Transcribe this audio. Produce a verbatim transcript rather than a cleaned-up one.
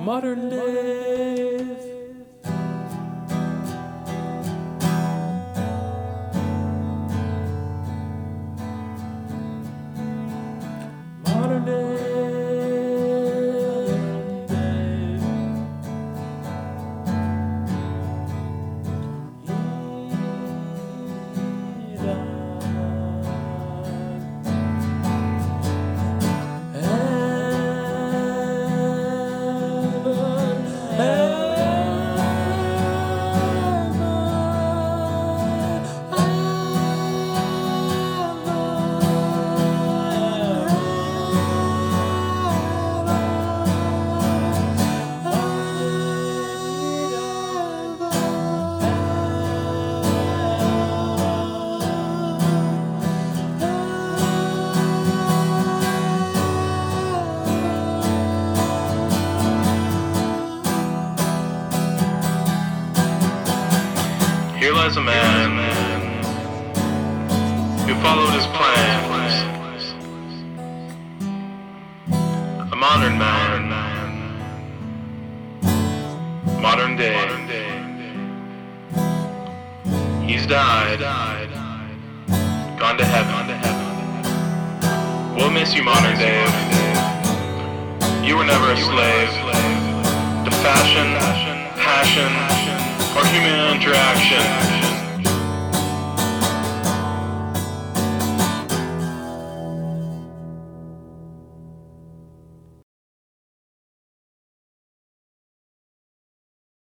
Modern Dave. Modern Dave. Here lies a man who followed his plans, a modern man, modern day. He's died, gone to heaven. We'll miss you, modern Dave. You were never a slave to fashion, passion, or human interaction.